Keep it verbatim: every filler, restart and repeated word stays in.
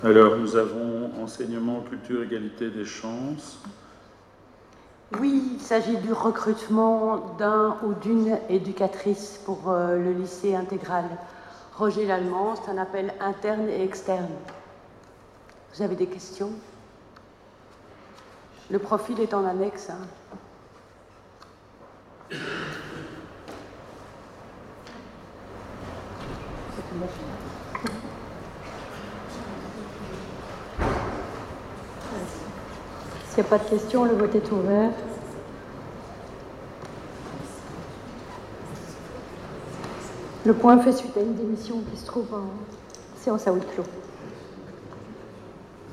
Alors, nous avons enseignement, culture, égalité des chances. Oui, il s'agit du recrutement d'un ou d'une éducatrice pour euh, le lycée intégral Roger Lallemand. C'est un appel interne et externe. Vous avez des questions? Le profil est en annexe. Hein. S'il n'y a pas de questions, le vote est ouvert. Le point fait suite à une démission qui se trouve en séance à huis clos.